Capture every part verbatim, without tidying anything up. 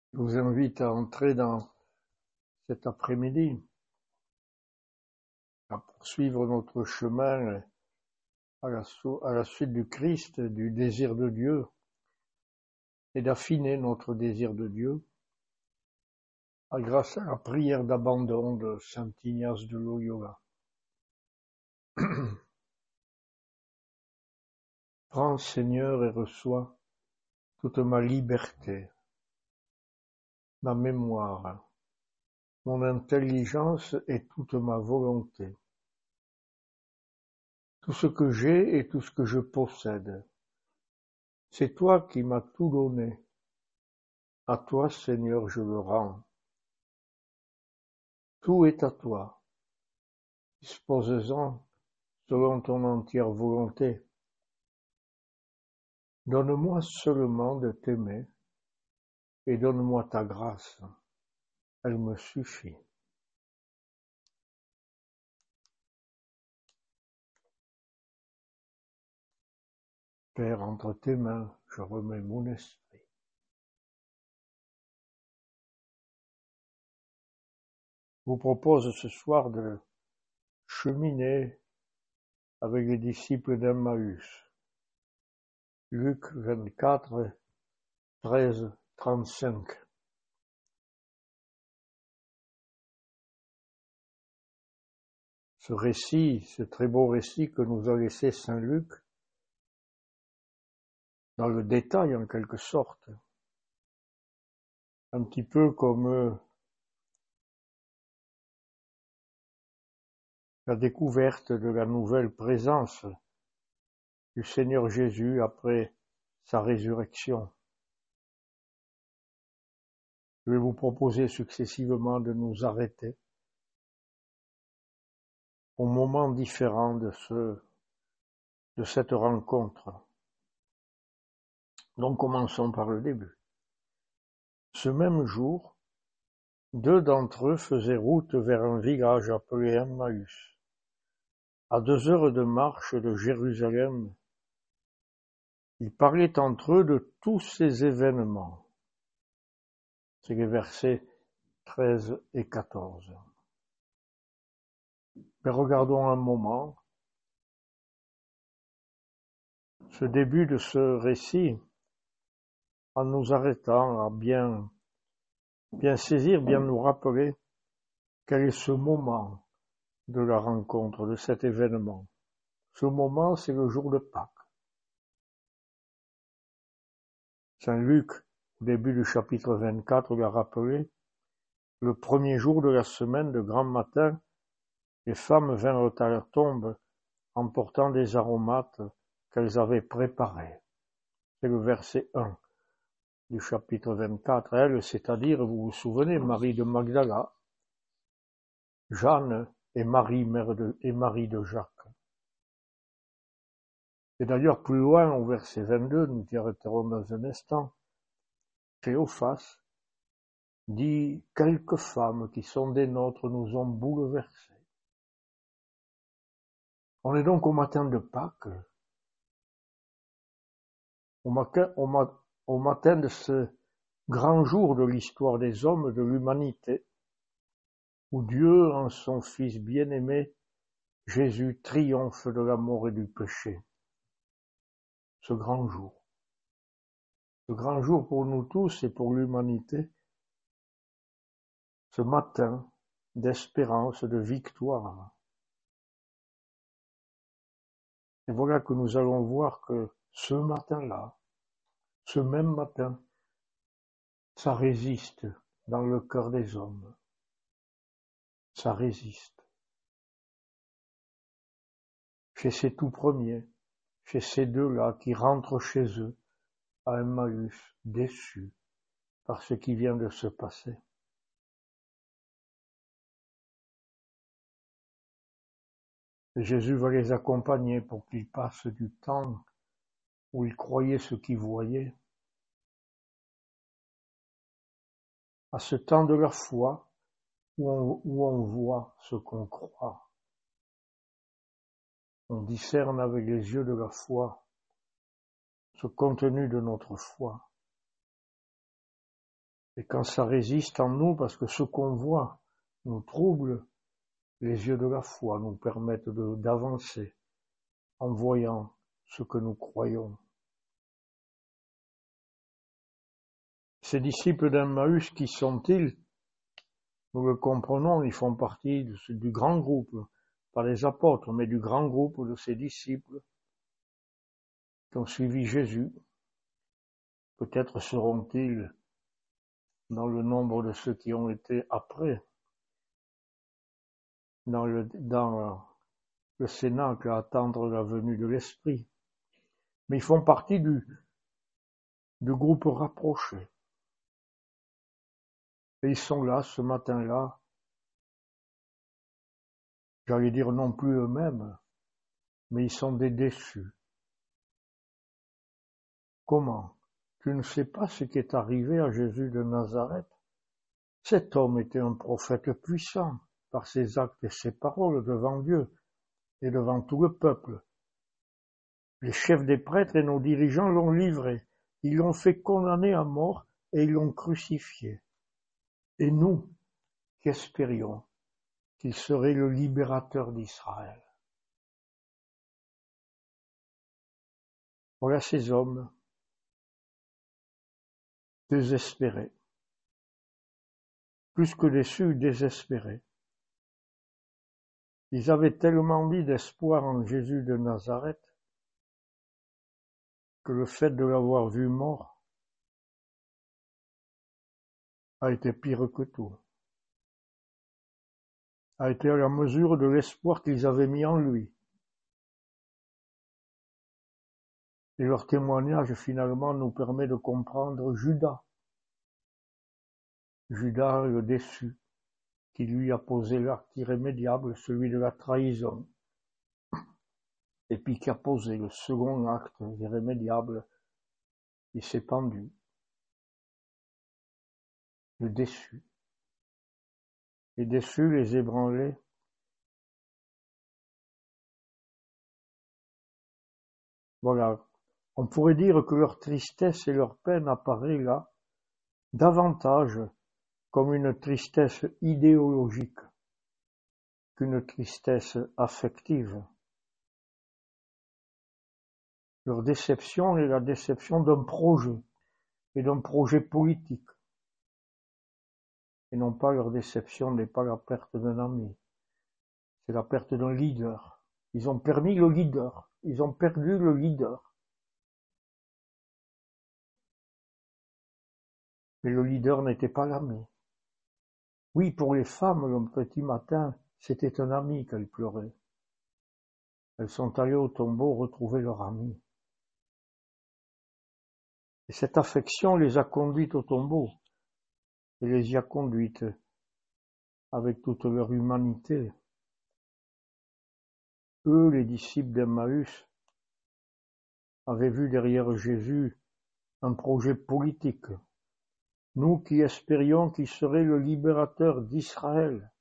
Je vous invite à entrer dans cet après-midi, à poursuivre notre chemin à la, à la suite du Christ, du désir de Dieu, et d'affiner notre désir de Dieu grâce à la prière d'abandon de saint Ignace de Loyola. Prends, Seigneur, et reçois toute ma liberté, ma mémoire, mon intelligence et toute ma volonté, tout ce que j'ai et tout ce que je possède. C'est toi qui m'as tout donné. À toi, Seigneur, je le rends. Tout est à toi. Dispose-en selon ton entière volonté. Donne-moi seulement de t'aimer et donne-moi ta grâce. Elle me suffit. Père, entre tes mains, je remets mon esprit. Je vous propose ce soir de cheminer avec les disciples d'Emmaüs. Luc vingt-quatre, treize, trente-cinq. Ce récit, ce très beau récit que nous a laissé saint Luc, dans le détail en quelque sorte, un petit peu comme la découverte de la nouvelle présence du Seigneur Jésus après sa résurrection. Je vais vous proposer successivement de nous arrêter au moment différent de ce, de cette rencontre. Donc commençons par le début. Ce même jour, deux d'entre eux faisaient route vers un village appelé Emmaüs, à deux heures de marche de Jérusalem. Ils parlaient entre eux de tous ces événements. C'est les versets treize et quatorze. Mais regardons un moment ce début de ce récit en nous arrêtant à bien, bien saisir, bien nous rappeler quel est ce moment de la rencontre, de cet événement. Ce moment, c'est le jour de Pâques. Saint Luc, au début du chapitre vingt-quatre, l'a rappelé, le premier jour de la semaine, de grand matin, les femmes vinrent à la tombe en portant des aromates qu'elles avaient préparés. C'est le verset un du chapitre vingt-quatre. Elle, c'est-à-dire, vous vous souvenez, Marie de Magdala, Jeanne et Marie, mère de, et Marie de Jacques. Et d'ailleurs, plus loin, au verset vingt-deux, nous y arrêterons dans un instant, Cléophas dit « Quelques femmes qui sont des nôtres nous ont bouleversés ». On est donc au matin de Pâques, au matin, au, ma, au matin de ce grand jour de l'histoire des hommes, de l'humanité, où Dieu, en son Fils bien-aimé, Jésus, triomphe de la mort et du péché. Ce grand jour. Ce grand jour pour nous tous et pour l'humanité, ce matin d'espérance, de victoire. Et voilà que nous allons voir que ce matin-là, ce même matin, ça résiste dans le cœur des hommes. Ça résiste. Chez ces tout premiers, chez ces deux-là qui rentrent chez eux à Emmaüs, déçus par ce qui vient de se passer. Et Jésus va les accompagner pour qu'ils passent du temps où ils croyaient ce qu'ils voyaient, à ce temps de la foi où on, où on voit ce qu'on croit. On discerne avec les yeux de la foi ce contenu de notre foi. Et quand ça résiste en nous, parce que ce qu'on voit nous trouble, les yeux de la foi nous permettent de, d'avancer en voyant ce que nous croyons. Ces disciples d'Emmaüs, qui sont-ils? Nous le comprenons, ils font partie du, du grand groupe, pas les apôtres, mais du grand groupe de ces disciples qui ont suivi Jésus. Peut-être seront-ils dans le nombre de ceux qui ont été après, dans le, dans le Cénacle à attendre la venue de l'Esprit. Mais ils font partie du, du groupe rapproché. Et ils sont là, ce matin-là, j'allais dire non plus eux-mêmes, mais ils sont des déçus. Comment? Tu ne sais pas ce qui est arrivé à Jésus de Nazareth? Cet homme était un prophète puissant par ses actes et ses paroles devant Dieu et devant tout le peuple. Les chefs des prêtres et nos dirigeants l'ont livré. Ils l'ont fait condamner à mort et ils l'ont crucifié. Et nous, qui espérions qu'il serait le libérateur d'Israël. Voilà ces hommes désespérés, plus que déçus, désespérés. Ils avaient tellement mis d'espoir en Jésus de Nazareth que le fait de l'avoir vu mort a été pire que tout, a été à la mesure de l'espoir qu'ils avaient mis en lui. Et leur témoignage finalement nous permet de comprendre Judas, Judas le déçu, qui lui a posé l'acte irrémédiable, celui de la trahison, et puis qui a posé le second acte irrémédiable, il s'est pendu, le déçu. Les déçus, les ébranlés, voilà. On pourrait dire que leur tristesse et leur peine apparaît là davantage comme une tristesse idéologique qu'une tristesse affective. Leur déception est la déception d'un projet et d'un projet politique. Et non pas leur déception n'est pas la perte d'un ami, c'est la perte d'un leader. Ils ont permis le leader, ils ont perdu le leader. Mais le leader n'était pas l'ami. Oui, pour les femmes, le petit matin, c'était un ami qu'elles pleuraient. Elles sont allées au tombeau retrouver leur ami. Et cette affection les a conduites au tombeau, et les y a conduites avec toute leur humanité. Eux, les disciples d'Emmaüs, avaient vu derrière Jésus un projet politique. Nous qui espérions qu'il serait le libérateur d'Israël.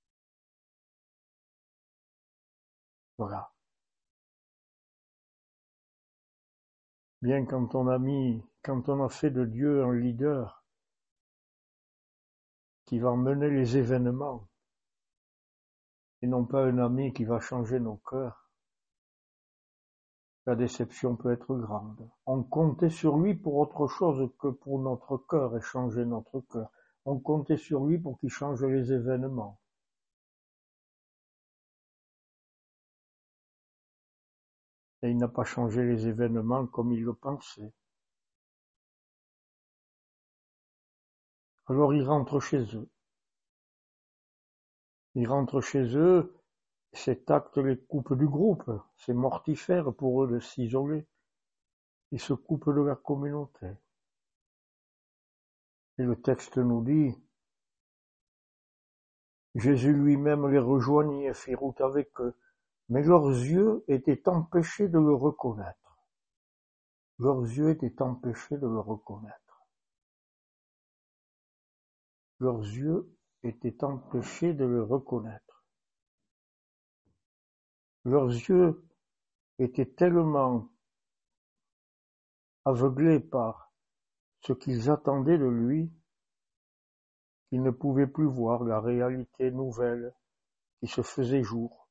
Voilà. Bien quand on a mis, quand on a fait de Dieu un leader qui va mener les événements, et non pas un ami qui va changer nos cœurs, la déception peut être grande. On comptait sur lui pour autre chose que pour notre cœur et changer notre cœur. On comptait sur lui pour qu'il change les événements. Et il n'a pas changé les événements comme il le pensait. Alors ils rentrent chez eux. Ils rentrent chez eux, cet acte les coupe du groupe. C'est mortifère pour eux de s'isoler. Ils se coupent de la communauté. Et le texte nous dit, Jésus lui-même les rejoignit et fit route avec eux, mais leurs yeux étaient empêchés de le reconnaître. Leurs yeux étaient empêchés de le reconnaître. Leurs yeux étaient empêchés de le reconnaître. Leurs yeux étaient tellement aveuglés par ce qu'ils attendaient de lui, qu'ils ne pouvaient plus voir la réalité nouvelle qui se faisait jour.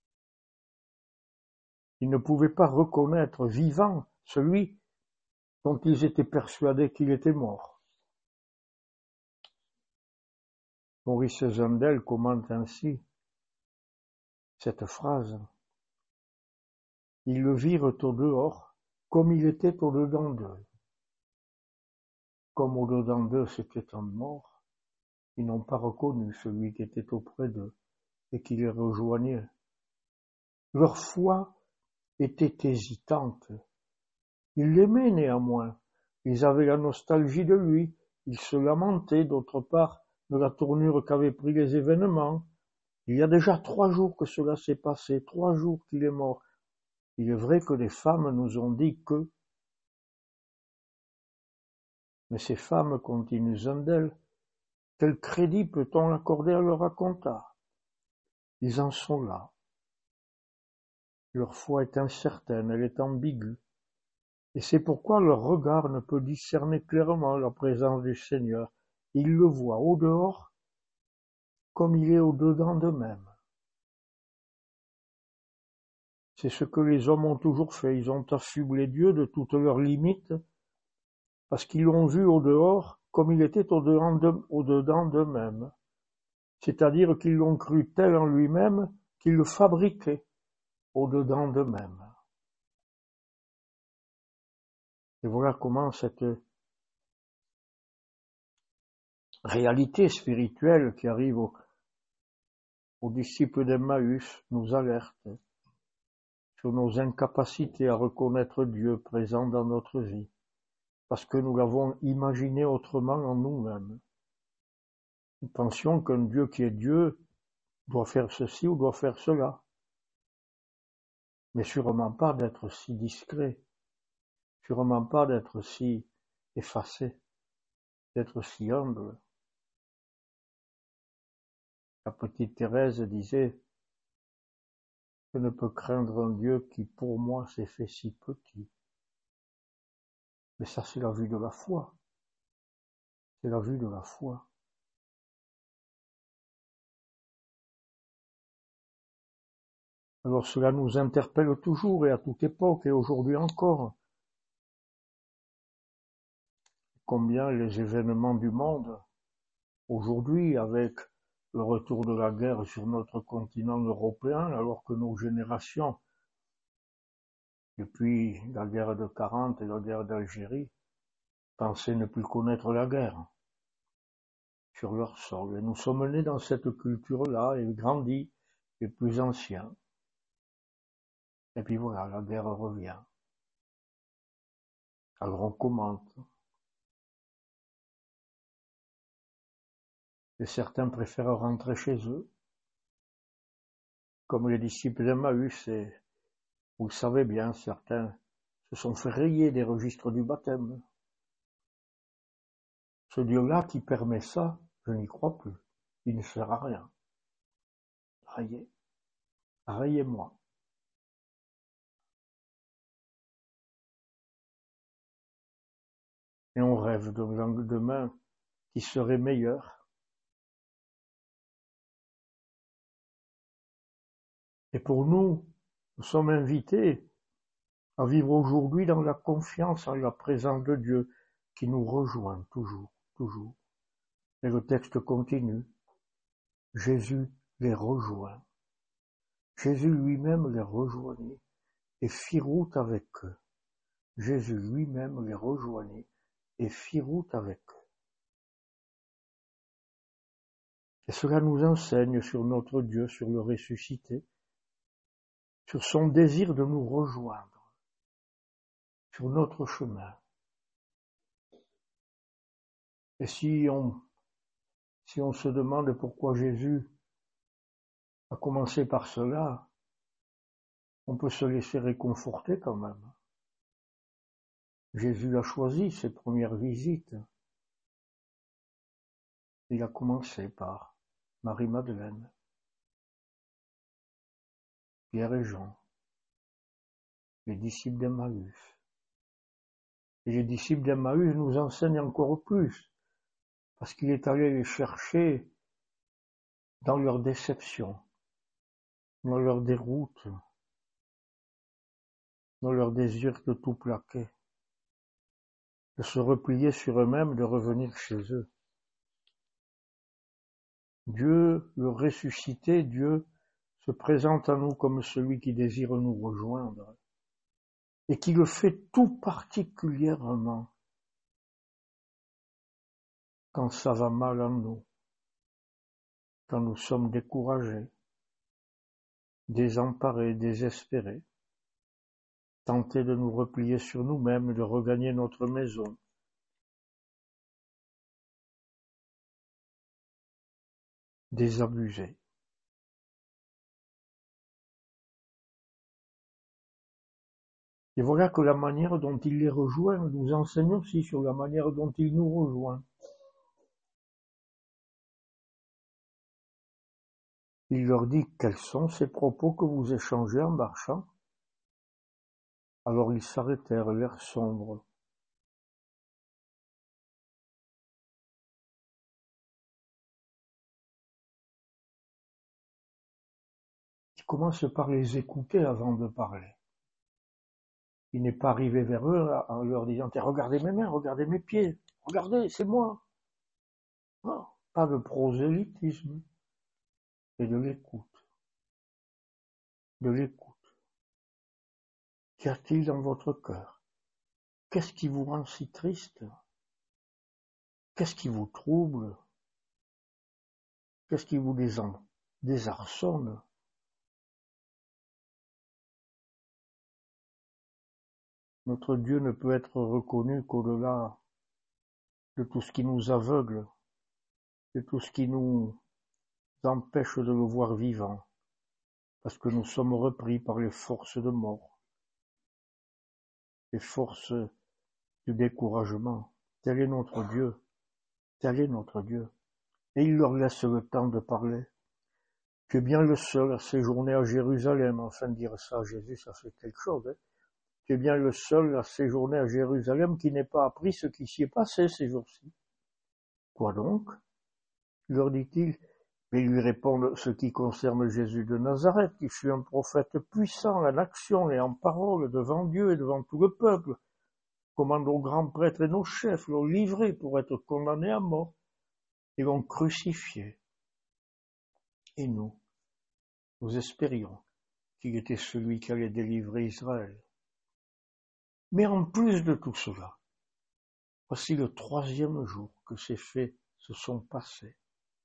Ils ne pouvaient pas reconnaître vivant celui dont ils étaient persuadés qu'il était mort. Maurice Zundel commente ainsi cette phrase. Ils le virent au dehors comme il était au-dedans d'eux. Comme au-dedans d'eux c'était un mort, ils n'ont pas reconnu celui qui était auprès d'eux et qui les rejoignait. Leur foi était hésitante. Ils l'aimaient néanmoins. Ils avaient la nostalgie de lui. Ils se lamentaient d'autre part de la tournure qu'avaient pris les événements. Il y a déjà trois jours que cela s'est passé, trois jours qu'il est mort. Il est vrai que les femmes nous ont dit que... Mais ces femmes, continue Zundel, quel crédit peut-on accorder à leur racontat? Ils en sont là. Leur foi est incertaine, elle est ambiguë. Et c'est pourquoi leur regard ne peut discerner clairement la présence du Seigneur. Ils le voient au dehors comme il est au-dedans d'eux-mêmes. C'est ce que les hommes ont toujours fait. Ils ont affublé Dieu de toutes leurs limites parce qu'ils l'ont vu au dehors comme il était au-dedans d'eux-mêmes. C'est-à-dire qu'ils l'ont cru tel en lui-même qu'ils le fabriquaient au-dedans d'eux-mêmes. Et voilà comment cette réalité spirituelle qui arrive aux, aux disciples d'Emmaüs nous alerte sur nos incapacités à reconnaître Dieu présent dans notre vie, parce que nous l'avons imaginé autrement en nous-mêmes. Nous pensions qu'un Dieu qui est Dieu doit faire ceci ou doit faire cela, mais sûrement pas d'être si discret, sûrement pas d'être si effacé, d'être si humble. La petite Thérèse disait « Je ne peux craindre un Dieu qui pour moi s'est fait si petit ». Mais ça c'est la vue de la foi, c'est la vue de la foi. Alors cela nous interpelle toujours et à toute époque et aujourd'hui encore. Combien les événements du monde, aujourd'hui avec le retour de la guerre sur notre continent européen, alors que nos générations, depuis la guerre de quarante et la guerre d'Algérie, pensaient ne plus connaître la guerre sur leur sol. Et nous sommes nés dans cette culture-là et grandis, les plus anciens. Et puis voilà, la guerre revient. Alors on commente. Et certains préfèrent rentrer chez eux, comme les disciples d'Emmaüs, et vous le savez bien, certains se sont fait rayer des registres du baptême. Ce Dieu-là qui permet ça, je n'y crois plus. Il ne sert à rien. Rayez. Rayez-moi. Et on rêve d'un lendemain qui serait meilleur. Et pour nous, nous sommes invités à vivre aujourd'hui dans la confiance en la présence de Dieu qui nous rejoint toujours, toujours. Et le texte continue. Jésus les rejoint. Jésus lui-même les rejoignit et fit route avec eux. Jésus lui-même les rejoignit et fit route avec eux. Et cela nous enseigne sur notre Dieu, sur le ressuscité, sur son désir de nous rejoindre, sur notre chemin. Et si on, si on se demande pourquoi Jésus a commencé par cela, on peut se laisser réconforter quand même. Jésus a choisi ses premières visites. Il a commencé par Marie-Madeleine, Pierre et Jean, les disciples d'Emmaüs. Et les disciples d'Emmaüs nous enseignent encore plus, parce qu'il est allé les chercher dans leur déception, dans leur déroute, dans leur désir de tout plaquer, de se replier sur eux-mêmes, de revenir chez eux. Dieu, le ressuscité, Dieu se présente à nous comme celui qui désire nous rejoindre et qui le fait tout particulièrement quand ça va mal en nous, quand nous sommes découragés, désemparés, désespérés, tentés de nous replier sur nous-mêmes, de regagner notre maison. Désabusés. Et voilà que la manière dont il les rejoint nous enseigne aussi sur la manière dont il nous rejoint. Il leur dit quels sont ces propos que vous échangez en marchant. Alors ils s'arrêtèrent, l'air sombre. Il commence par les écouter avant de parler. Il n'est pas arrivé vers eux en leur disant « Regardez mes mains, regardez mes pieds, regardez, c'est moi ». Non, pas de prosélytisme, et de l'écoute. De l'écoute. Qu'y a-t-il dans votre cœur? Qu'est-ce qui vous rend si triste? Qu'est-ce qui vous trouble? Qu'est-ce qui vous désarçonne? Notre Dieu ne peut être reconnu qu'au-delà de tout ce qui nous aveugle, de tout ce qui nous empêche de le voir vivant, parce que nous sommes repris par les forces de mort, les forces du découragement. Tel est notre Dieu, tel est notre Dieu. Et il leur laisse le temps de parler. Tu es bien le seul à séjourner à Jérusalem. Enfin, dire ça à Jésus, ça fait quelque chose. Hein. Tu es bien le seul à séjourner à Jérusalem qui n'ait pas appris ce qui s'y est passé ces jours-ci. Quoi donc? Leur dit-il. Mais ils lui répondent ce qui concerne Jésus de Nazareth, qui fut un prophète puissant en action et en parole devant Dieu et devant tout le peuple, comment nos grands prêtres et nos chefs l'ont livré pour être condamné à mort et l'ont crucifié. Et nous, nous espérions qu'il était celui qui allait délivrer Israël. Mais en plus de tout cela, voici le troisième jour que ces faits se sont passés.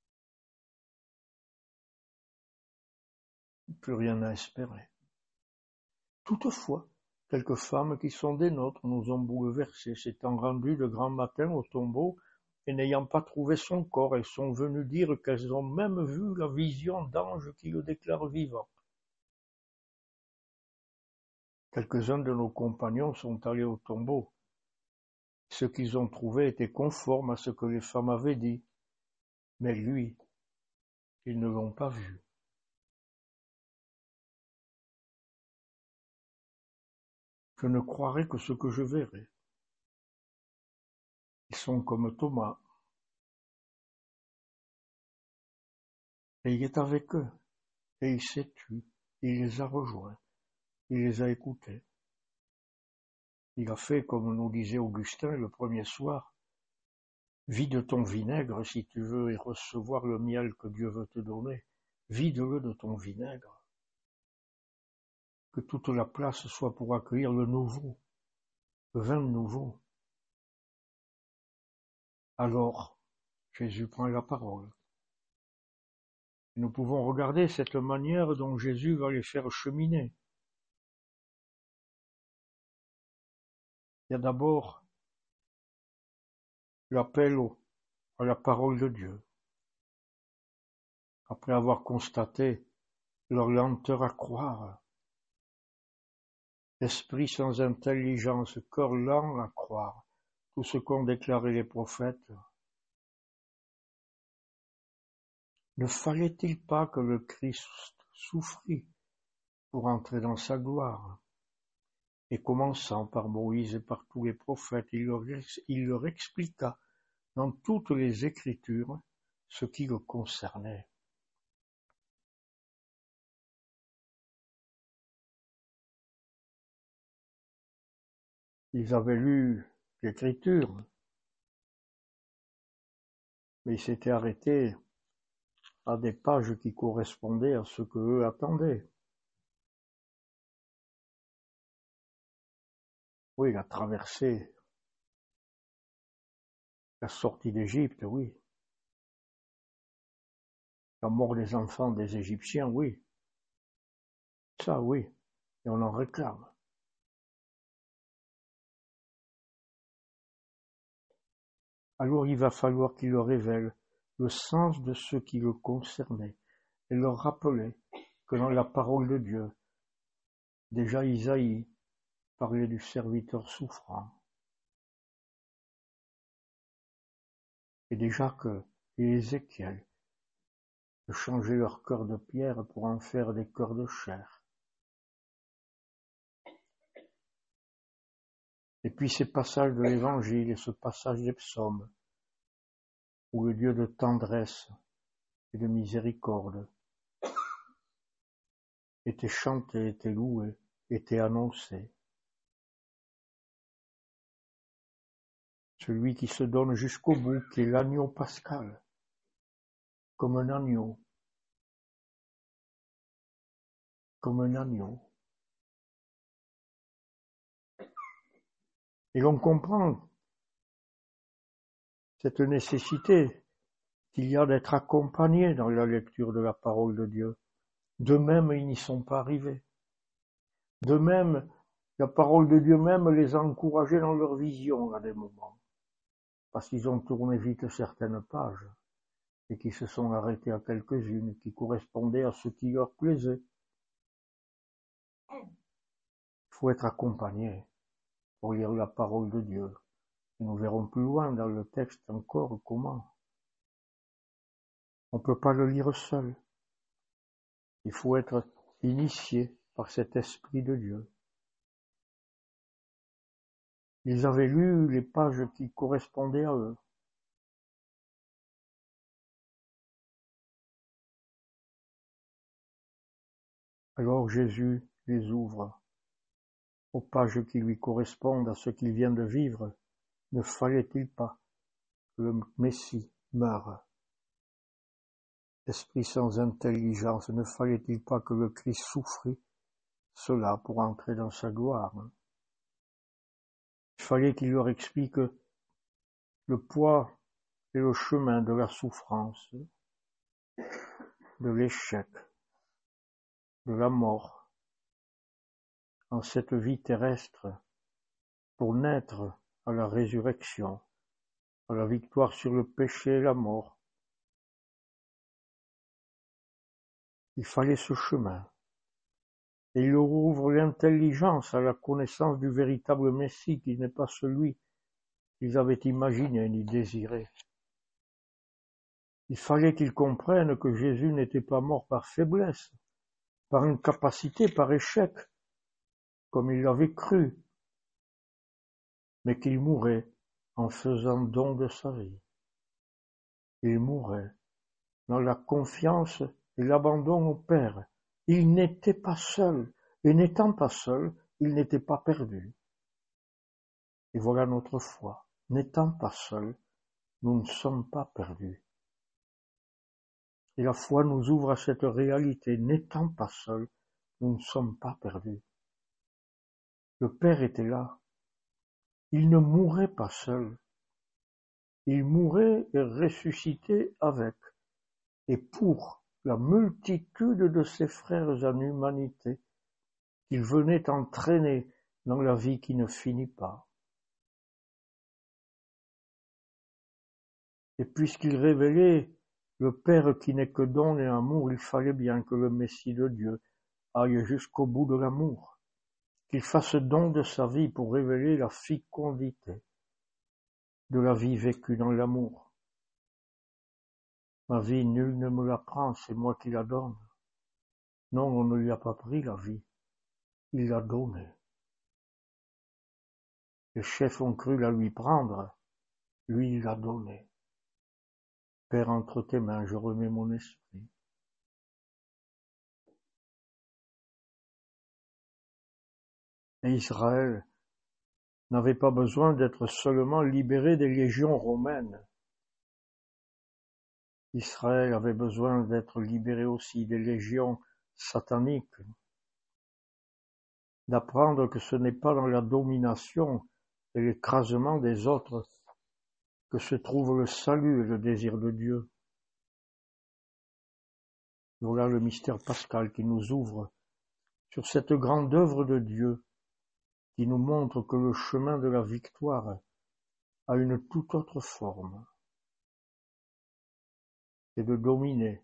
Plus rien à espérer. Toutefois, quelques femmes qui sont des nôtres nous ont bouleversés, s'étant rendues de grand matin au tombeau et n'ayant pas trouvé son corps, elles sont venues dire qu'elles ont même vu la vision d'ange qui le déclare vivant. Quelques-uns de nos compagnons sont allés au tombeau. Ce qu'ils ont trouvé était conforme à ce que les femmes avaient dit, mais lui, ils ne l'ont pas vu. Je ne croirai que ce que je verrai. Ils sont comme Thomas. Et il est avec eux, et il s'est tu, il les a rejoints, il les a écoutés. Il a fait, comme nous disait Augustin le premier soir, vide ton vinaigre si tu veux et recevoir le miel que Dieu veut te donner. Vide-le de ton vinaigre. Que toute la place soit pour accueillir le nouveau, le vin nouveau. Alors, Jésus prend la parole. Nous pouvons regarder cette manière dont Jésus va les faire cheminer. Il y a d'abord l'appel à la parole de Dieu. Après avoir constaté leur lenteur à croire, esprit sans intelligence, cœur lent à croire, tout ce qu'ont déclaré les prophètes. Ne fallait-il pas que le Christ souffrit pour entrer dans sa gloire? Et commençant par Moïse et par tous les prophètes, il leur, il leur expliqua dans toutes les Écritures ce qui le concernait. Ils avaient lu l'Écriture, mais ils s'étaient arrêtés à des pages qui correspondaient à ce qu'eux attendaient. Oui, la traversée, la sortie d'Égypte, oui. La mort des enfants des Égyptiens, oui. Ça, oui. Et on en réclame. Alors il va falloir qu'il leur révèle le sens de ce qui le concernait et leur rappeler que dans la parole de Dieu, déjà Isaïe parlait du serviteur souffrant. Et déjà que Ézéchiel de changer leur cœur de pierre pour en faire des cœurs de chair. Et puis ces passages de l'Évangile et ce passage des psaumes, où le Dieu de tendresse et de miséricorde était chanté, était loué, était annoncé. Celui qui se donne jusqu'au bout, qui est l'agneau pascal, comme un agneau, comme un agneau. Et l'on comprend cette nécessité qu'il y a d'être accompagné dans la lecture de la parole de Dieu. De même, ils n'y sont pas arrivés. De même, la parole de Dieu même les a encouragés dans leur vision à des moments, parce qu'ils ont tourné vite certaines pages et qu'ils se sont arrêtés à quelques-unes qui correspondaient à ce qui leur plaisait. Il faut être accompagné pour lire la parole de Dieu. Et nous verrons plus loin dans le texte encore comment. On ne peut pas le lire seul. Il faut être initié par cet esprit de Dieu. Ils avaient lu les pages qui correspondaient à eux. Alors Jésus les ouvre aux pages qui lui correspondent à ce qu'il vient de vivre. Ne fallait-il pas que le Messie meure? Esprit sans intelligence, ne fallait-il pas que le Christ souffrit cela pour entrer dans sa gloire? Il fallait qu'il leur explique le poids et le chemin de la souffrance, de l'échec, de la mort, en cette vie terrestre, pour naître à la résurrection, à la victoire sur le péché et la mort. Il fallait ce chemin. Et il leur ouvre l'intelligence à la connaissance du véritable Messie, qui n'est pas celui qu'ils avaient imaginé ni désiré. Il fallait qu'ils comprennent que Jésus n'était pas mort par faiblesse, par incapacité, par échec, comme ils l'avaient cru, mais qu'il mourait en faisant don de sa vie. Il mourait dans la confiance et l'abandon au Père. Il n'était pas seul, et n'étant pas seul, il n'était pas perdu. Et voilà notre foi. N'étant pas seul, nous ne sommes pas perdus. Et la foi nous ouvre à cette réalité. N'étant pas seul, nous ne sommes pas perdus. Le Père était là. Il ne mourait pas seul. Il mourait et ressuscitait avec et pour la multitude de ses frères en humanité qu'il venait entraîner dans la vie qui ne finit pas. Et puisqu'il révélait le Père qui n'est que don et amour, il fallait bien que le Messie de Dieu aille jusqu'au bout de l'amour, qu'il fasse don de sa vie pour révéler la fécondité de la vie vécue dans l'amour. Ma vie, nul ne me la prend, c'est moi qui la donne. Non, on ne lui a pas pris la vie, il l'a donnée. Les chefs ont cru la lui prendre, lui il l'a donné. Père, entre tes mains, je remets mon esprit. Et Israël n'avait pas besoin d'être seulement libéré des légions romaines. Israël avait besoin d'être libéré aussi des légions sataniques, d'apprendre que ce n'est pas dans la domination et l'écrasement des autres que se trouve le salut et le désir de Dieu. Voilà le mystère pascal qui nous ouvre sur cette grande œuvre de Dieu qui nous montre que le chemin de la victoire a une toute autre forme. C'est de dominer,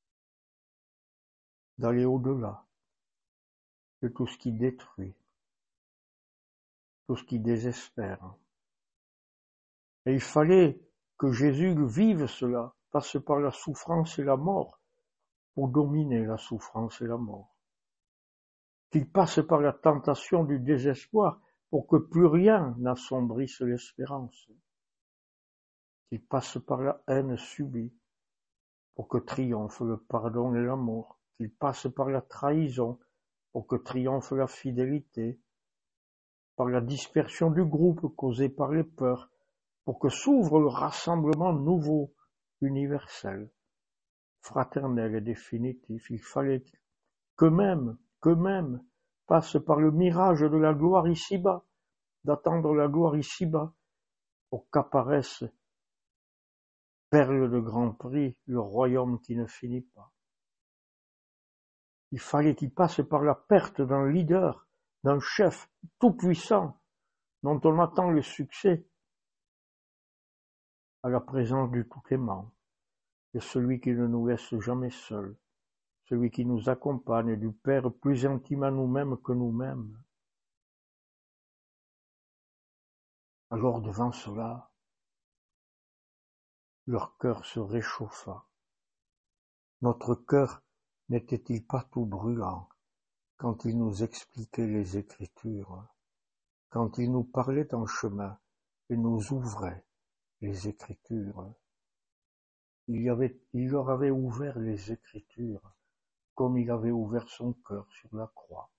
d'aller au-delà de tout ce qui détruit, tout ce qui désespère. Et il fallait que Jésus vive cela, passe par la souffrance et la mort, pour dominer la souffrance et la mort. Qu'il passe par la tentation du désespoir, pour que plus rien n'assombrisse l'espérance. Qu'il passe par la haine subie, pour que triomphe le pardon et l'amour. Qu'il passe par la trahison, pour que triomphe la fidélité, par la dispersion du groupe causée par les peurs, pour que s'ouvre le rassemblement nouveau, universel, fraternel et définitif. Il fallait qu'eux-mêmes, qu'eux-mêmes passent par le mirage de la gloire ici-bas, d'attendre la gloire ici-bas, pour qu'apparaisse, perle de grand prix, le royaume qui ne finit pas. Il fallait qu'ils passent par la perte d'un leader, d'un chef tout-puissant, dont on attend le succès, à la présence du tout-aimant, de celui qui ne nous laisse jamais seuls, celui qui nous accompagne, du Père plus intime à nous-mêmes que nous-mêmes. Alors devant cela, leur cœur se réchauffa. Notre cœur n'était-il pas tout brûlant quand il nous expliquait les Écritures, quand il nous parlait en chemin et nous ouvrait les Écritures? Il, y avait, il leur avait ouvert les Écritures comme il avait ouvert son cœur sur la croix.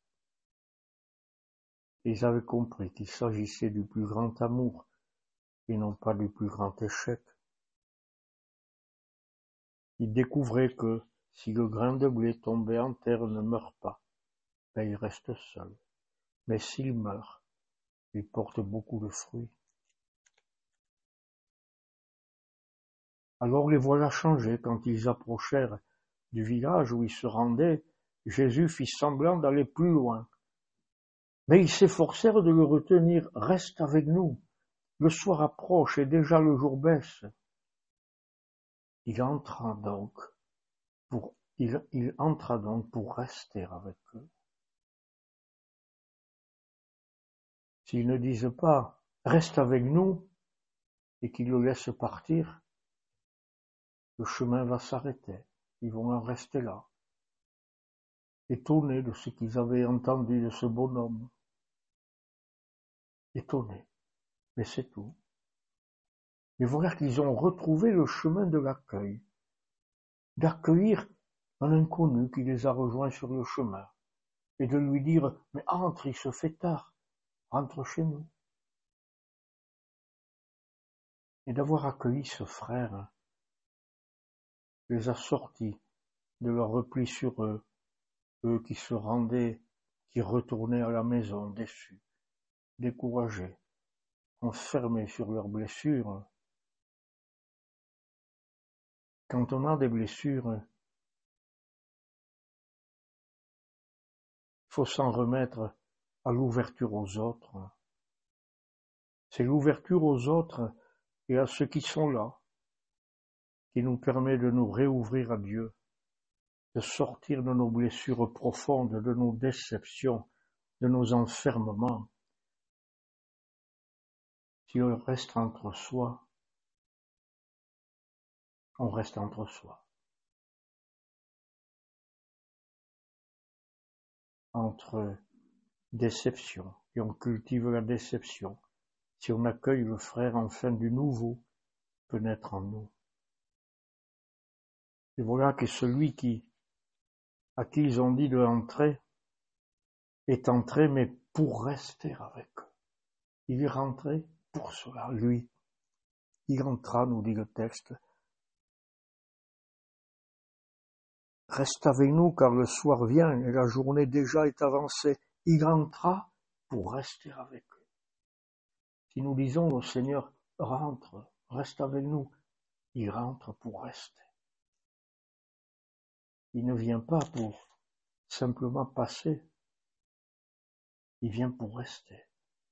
Ils avaient compris qu'il s'agissait du plus grand amour et non pas du plus grand échec. Ils découvraient que si le grain de blé tombé en terre ne meurt pas, ben il reste seul. Mais s'il meurt, il porte beaucoup de fruits. Alors les voilà changés quand ils approchèrent du village où ils se rendaient. Jésus fit semblant d'aller plus loin. Mais ils s'efforcèrent de le retenir. « Reste avec nous. Le soir approche et déjà le jour baisse. » Il entra donc pour, il, il entra donc pour rester avec eux. S'ils ne disent pas « Reste avec nous » et qu'ils le laissent partir, le chemin va s'arrêter. Ils vont en rester là, étonnés de ce qu'ils avaient entendu de ce bonhomme. Étonnés, mais c'est tout. Mais voilà qu'ils ont retrouvé le chemin de l'accueil, d'accueillir un inconnu qui les a rejoints sur le chemin, et de lui dire « Mais entre, il se fait tard, rentre chez nous. » Et d'avoir accueilli ce frère les a sortis de leur repli sur eux, eux qui se rendaient, qui retournaient à la maison déçus, découragés, enfermés sur leurs blessures. Quand on a des blessures, il faut s'en remettre à l'ouverture aux autres. C'est l'ouverture aux autres et à ceux qui sont là qui nous permet de nous réouvrir à Dieu, de sortir de nos blessures profondes, de nos déceptions, de nos enfermements. Si on reste entre soi, on reste entre soi. Entre déception, et on cultive la déception. Si on accueille le frère enfin du nouveau, peut naître en nous. Et voilà que celui qui, à qui ils ont dit de entrer, est entré, mais pour rester avec eux. Il est rentré pour cela, lui. Il rentra, nous dit le texte. Reste avec nous, car le soir vient et la journée déjà est avancée. Il rentra pour rester avec eux. Si nous disons au Seigneur, rentre, reste avec nous, il rentre pour rester. Il ne vient pas pour simplement passer, il vient pour rester.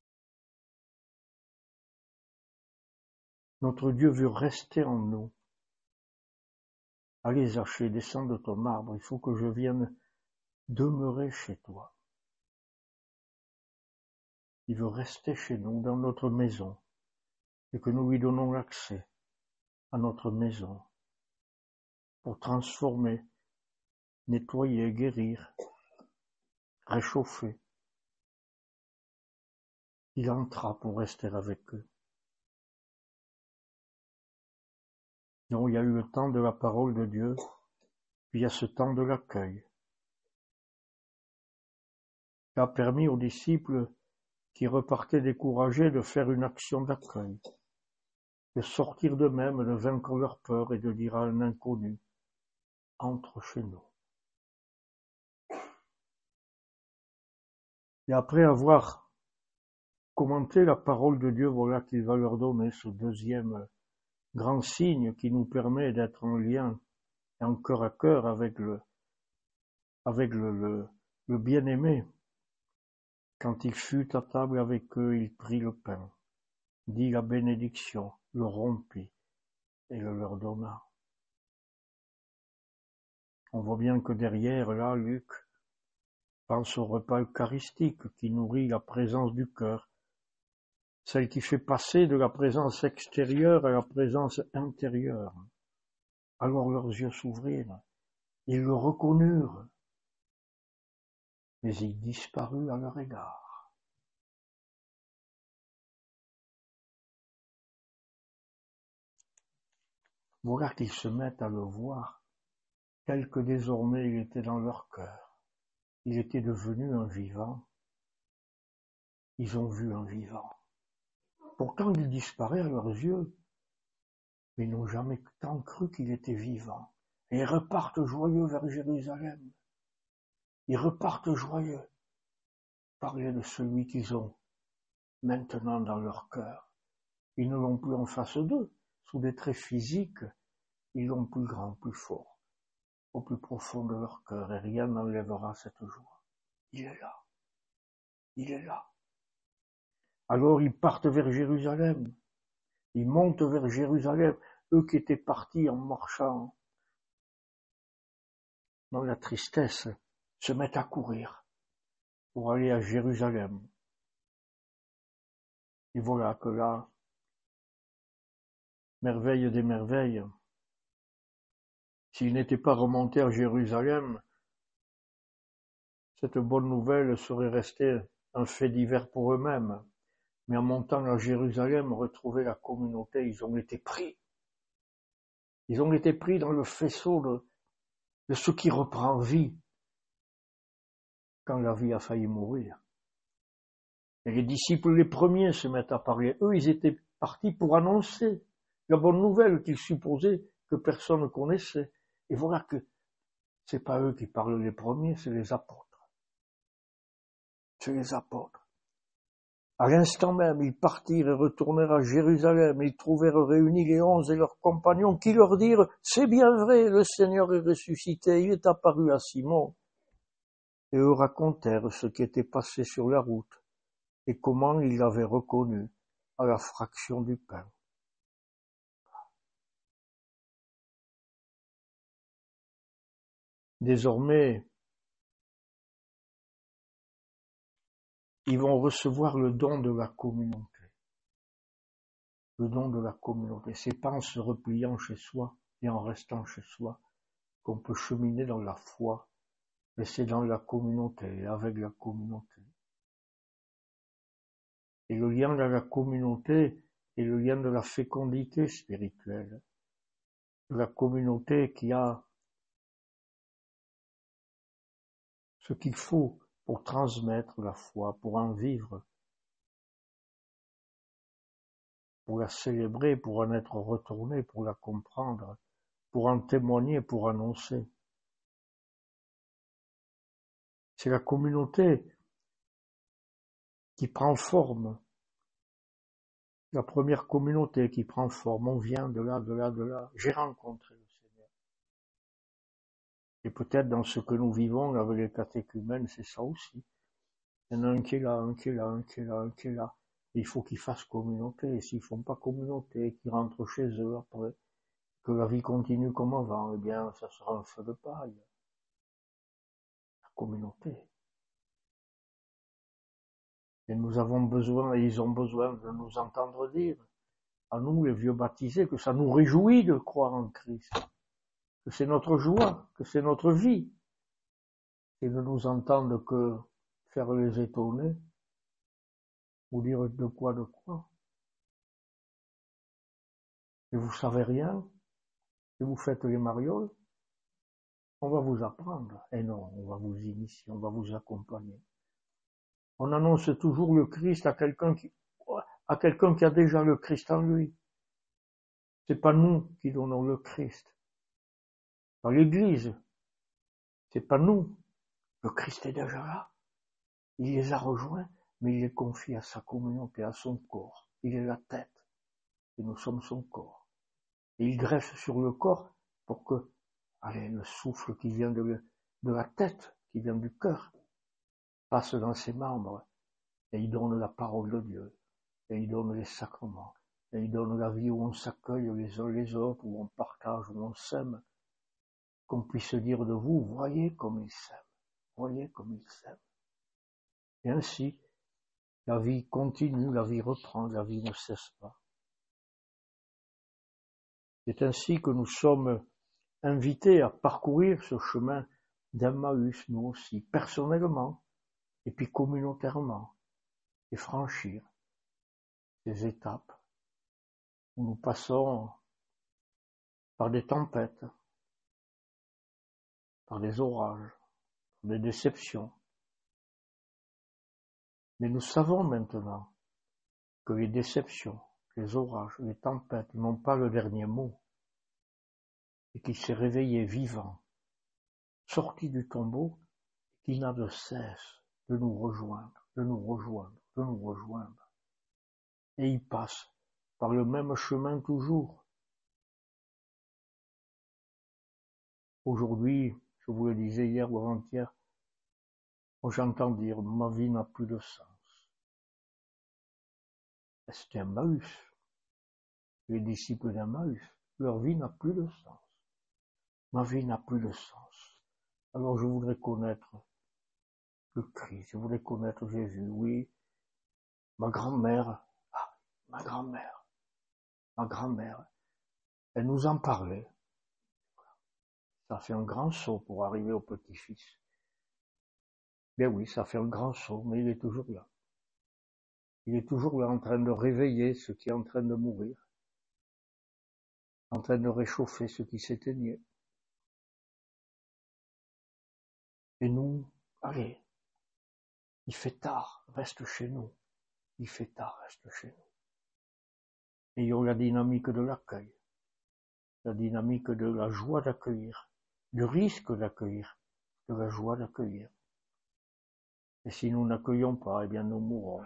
Notre Dieu veut rester en nous. Allez, Zachée, descends de ton arbre, il faut que je vienne demeurer chez toi. Il veut rester chez nous, dans notre maison, et que nous lui donnons l'accès à notre maison pour transformer, nettoyer, guérir, réchauffer. Il entra pour rester avec eux. Donc il y a eu le temps de la parole de Dieu, puis il y a ce temps de l'accueil, qui a permis aux disciples qui repartaient découragés de faire une action d'accueil, de sortir d'eux-mêmes, de vaincre leur peur et de dire à un inconnu, entre chez nous. Et après avoir commenté la parole de Dieu, voilà qu'il va leur donner ce deuxième grand signe qui nous permet d'être en lien et en cœur à cœur avec le, avec le, le, le bien-aimé. Quand il fut à table avec eux, il prit le pain, dit la bénédiction, le rompit et le leur donna. On voit bien que derrière, là, Luc pense au repas eucharistique qui nourrit la présence du cœur, celle qui fait passer de la présence extérieure à la présence intérieure. Alors leurs yeux s'ouvrirent, ils le reconnurent, mais il disparut à leur égard. Voilà qu'ils se mettent à le voir, tel que désormais il était dans leur cœur. Il était devenu un vivant. Ils ont vu un vivant. Pourtant il disparaît à leurs yeux, mais ils n'ont jamais tant cru qu'il était vivant. Et ils repartent joyeux vers Jérusalem. Ils repartent joyeux, parler de celui qu'ils ont maintenant dans leur cœur. Ils ne l'ont plus en face d'eux, sous des traits physiques, ils l'ont plus grand, plus fort, au plus profond de leur cœur, et rien n'enlèvera cette joie. Il est là. Il est là. Alors ils partent vers Jérusalem. Ils montent vers Jérusalem, eux qui étaient partis en marchant dans la tristesse, se mettent à courir pour aller à Jérusalem. Et voilà que là, merveille des merveilles, s'ils n'étaient pas remontés à Jérusalem, cette bonne nouvelle serait restée un fait divers pour eux-mêmes. Mais en montant à Jérusalem, retrouver la communauté, ils ont été pris. Ils ont été pris dans le faisceau de, de ce qui reprend vie quand la vie a failli mourir. Et les disciples les premiers se mettent à parler. Eux, ils étaient partis pour annoncer la bonne nouvelle qu'ils supposaient que personne ne connaissait. Et voilà que c'est pas eux qui parlent les premiers, c'est les apôtres. C'est les apôtres. À l'instant même, ils partirent et retournèrent à Jérusalem. Ils trouvèrent réunis les onze et leurs compagnons qui leur dirent « C'est bien vrai, le Seigneur est ressuscité, il est apparu à Simon. » Et eux racontèrent ce qui était passé sur la route et comment ils l'avaient reconnu à la fraction du pain. Désormais, ils vont recevoir le don de la communauté. Le don de la communauté. C'est pas en se repliant chez soi et en restant chez soi qu'on peut cheminer dans la foi, mais c'est dans la communauté et avec la communauté. Et le lien dans la communauté et le lien de la fécondité spirituelle, de la communauté qui a ce qu'il faut pour transmettre la foi, pour en vivre, pour la célébrer, pour en être retourné, pour la comprendre, pour en témoigner, pour annoncer. C'est la communauté qui prend forme, la première communauté qui prend forme. On vient de là, de là, de là. J'ai rencontré le Seigneur. Et peut-être dans ce que nous vivons avec les catéchumènes, c'est ça aussi. Il y en a un qui est là, un qui est là, un qui est là, un qui est là. Et il faut qu'ils fassent communauté. Et s'ils font pas communauté, qu'ils rentrent chez eux après, que la vie continue comme avant, eh bien, ça sera un feu de paille. La communauté. Et nous avons besoin, et ils ont besoin de nous entendre dire, à nous les vieux baptisés, que ça nous réjouit de croire en Christ, que c'est notre joie, que c'est notre vie, et de nous entendre que faire les étonner, ou dire de quoi, de quoi. Et vous savez rien, et vous faites les marioles, on va vous apprendre. Et non, on va vous initier, on va vous accompagner. On annonce toujours le Christ à quelqu'un qui, à quelqu'un qui a déjà le Christ en lui. C'est pas nous qui donnons le Christ. Dans l'Église, c'est pas nous. Le Christ est déjà là. Il les a rejoints, mais il les confie à sa communauté, à son corps. Il est la tête, et nous sommes son corps. Et il greffe sur le corps pour que, allez, le souffle qui vient de, de la tête, qui vient du cœur, passe dans ses membres, et il donne la parole de Dieu, et il donne les sacrements, et il donne la vie où on s'accueille les uns les autres, où on partage, où on s'aime, qu'on puisse dire de vous, voyez comme il s'aime, voyez comme il s'aime. Et ainsi, la vie continue, la vie reprend, la vie ne cesse pas. C'est ainsi que nous sommes invités à parcourir ce chemin d'Emmaüs, nous aussi, personnellement, et puis communautairement, et franchir ces étapes où nous passons par des tempêtes, par des orages, par des déceptions. Mais nous savons maintenant que les déceptions, les orages, les tempêtes n'ont pas le dernier mot, et qu'il s'est réveillé vivant, sorti du tombeau, qui n'a de cesse de nous rejoindre, de nous rejoindre, de nous rejoindre. Et il passe par le même chemin toujours. Aujourd'hui, je vous le disais hier ou avant-hier, j'entends dire, ma vie n'a plus de sens. C'était Emmaüs. Les disciples d'Emmaüs, leur vie n'a plus de sens. Ma vie n'a plus de sens. Alors je voudrais connaître le Christ, je voudrais connaître Jésus, oui. Ma grand-mère, ah, ma grand-mère, ma grand-mère, elle nous en parlait. Ça fait un grand saut pour arriver au petit-fils. Bien oui, ça fait un grand saut, mais il est toujours là. Il est toujours là en train de réveiller ce qui est en train de mourir, en train de réchauffer ce qui s'éteignait. Et nous, allez, il fait tard, reste chez nous. Il fait tard, reste chez nous. Ayons la dynamique de l'accueil, la dynamique de la joie d'accueillir, du risque d'accueillir, de la joie d'accueillir. Et si nous n'accueillons pas, eh bien nous mourrons.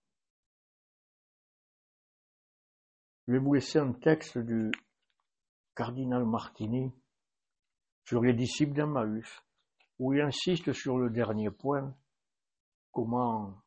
Je vais vous laisser un texte du cardinal Martini sur les disciples d'Emmaüs, où il insiste sur le dernier point, comment,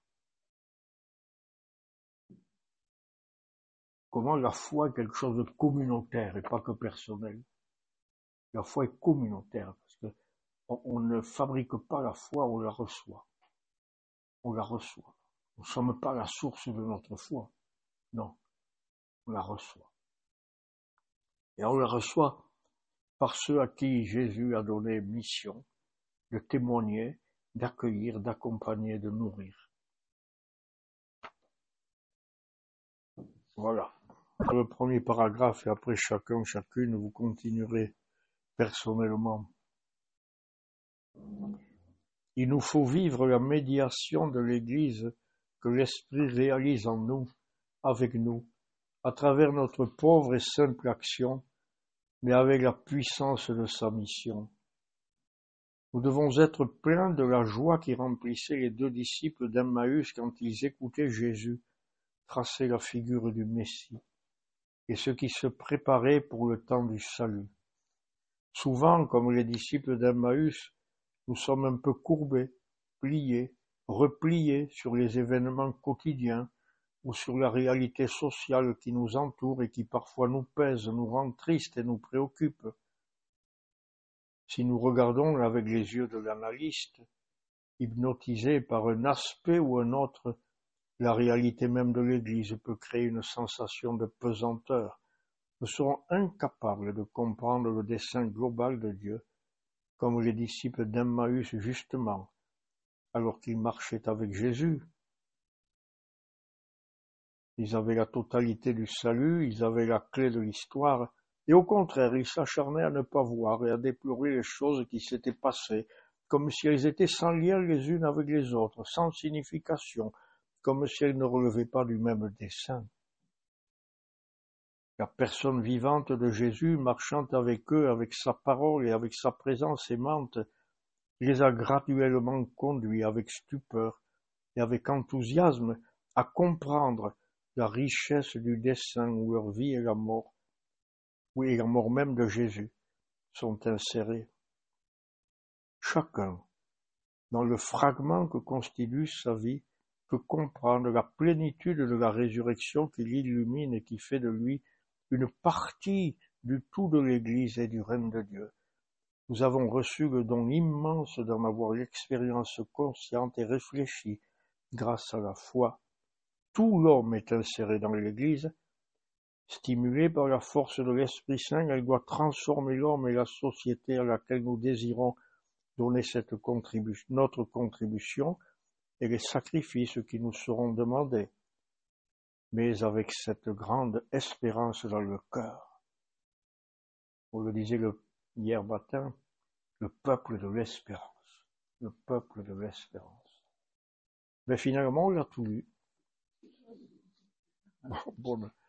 comment la foi est quelque chose de communautaire et pas que personnel. La foi est communautaire, parce que on, on ne fabrique pas la foi, on la reçoit. On la reçoit. Nous ne sommes pas la source de notre foi. Non, on la reçoit. Et on la reçoit par ceux à qui Jésus a donné mission de témoigner, d'accueillir, d'accompagner, de nourrir. Voilà. le premier paragraphe et après chacun, chacune, vous continuerez personnellement. Il nous faut vivre la médiation de l'Église que l'Esprit réalise en nous, avec nous, à travers notre pauvre et simple action, mais avec la puissance de sa mission. Nous devons être pleins de la joie qui remplissait les deux disciples d'Emmaüs quand ils écoutaient Jésus tracer la figure du Messie et ceux qui se préparaient pour le temps du salut. Souvent, comme les disciples d'Emmaüs, nous sommes un peu courbés, pliés, repliés sur les événements quotidiens ou sur la réalité sociale qui nous entoure et qui parfois nous pèse, nous rend tristes et nous préoccupe. Si nous regardons avec les yeux de l'analyste, hypnotisé par un aspect ou un autre, la réalité même de l'Église peut créer une sensation de pesanteur. Nous serons incapables de comprendre le dessein global de Dieu, comme les disciples d'Emmaüs justement, alors qu'ils marchaient avec Jésus. Ils avaient la totalité du salut, ils avaient la clé de l'histoire, et au contraire, ils s'acharnaient à ne pas voir et à déplorer les choses qui s'étaient passées, comme si elles étaient sans lien les unes avec les autres, sans signification, comme si elles ne relevaient pas du même dessein. La personne vivante de Jésus, marchant avec eux, avec sa parole et avec sa présence aimante, les a graduellement conduits avec stupeur et avec enthousiasme à comprendre la richesse du dessein où leur vie et la mort, oui, et la mort même de Jésus, sont insérées. Chacun, dans le fragment que constitue sa vie, peut comprendre la plénitude de la résurrection qui l'illumine et qui fait de lui une partie du tout de l'Église et du règne de Dieu. Nous avons reçu le don immense d'en avoir l'expérience consciente et réfléchie grâce à la foi. Tout l'homme est inséré dans l'Église. Stimulée par la force de l'Esprit Saint, elle doit transformer l'homme et la société à laquelle nous désirons donner cette contribution, notre contribution et les sacrifices qui nous seront demandés, mais avec cette grande espérance dans le cœur. On le disait le, hier matin, le peuple de l'espérance, le peuple de l'espérance. Mais finalement, on l'a tout lu. Bon, bon,